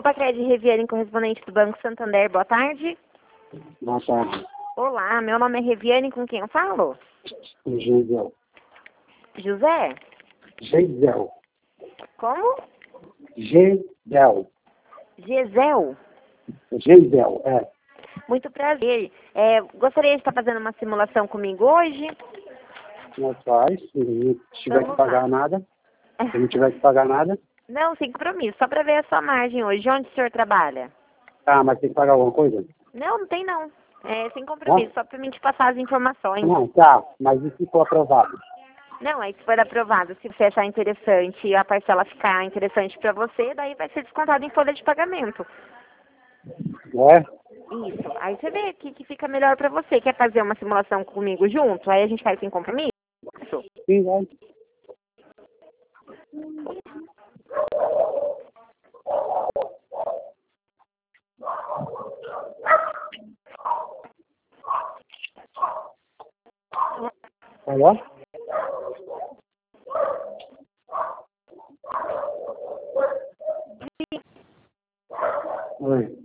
Bacred Reviane, correspondente do Banco Santander. Boa tarde. Boa tarde. Olá, meu nome é Reviane, com quem eu falo? Geisel. José? Geisel. Como? Geisel. Gisel? Geisel, é. Muito prazer. Gostaria de estar fazendo uma simulação comigo hoje? Não faz, se não tiver Vamos que pagar lá. nada. Se não tiver que pagar nada. Não, sem compromisso, só para ver a sua margem hoje. Onde o senhor trabalha? Tá, mas tem que pagar alguma coisa? Não, não tem não. É sem compromisso, só para mim te passar as informações. Não, tá, mas e se for aprovado? Não, aí se for aprovado, se você achar interessante e a parcela ficar interessante para você, daí vai ser descontado em folha de pagamento. É? Isso. Aí você vê aqui que fica melhor para você. Quer fazer uma simulação comigo junto? Aí a gente faz sem compromisso? Sim, vai. Alô? Oi.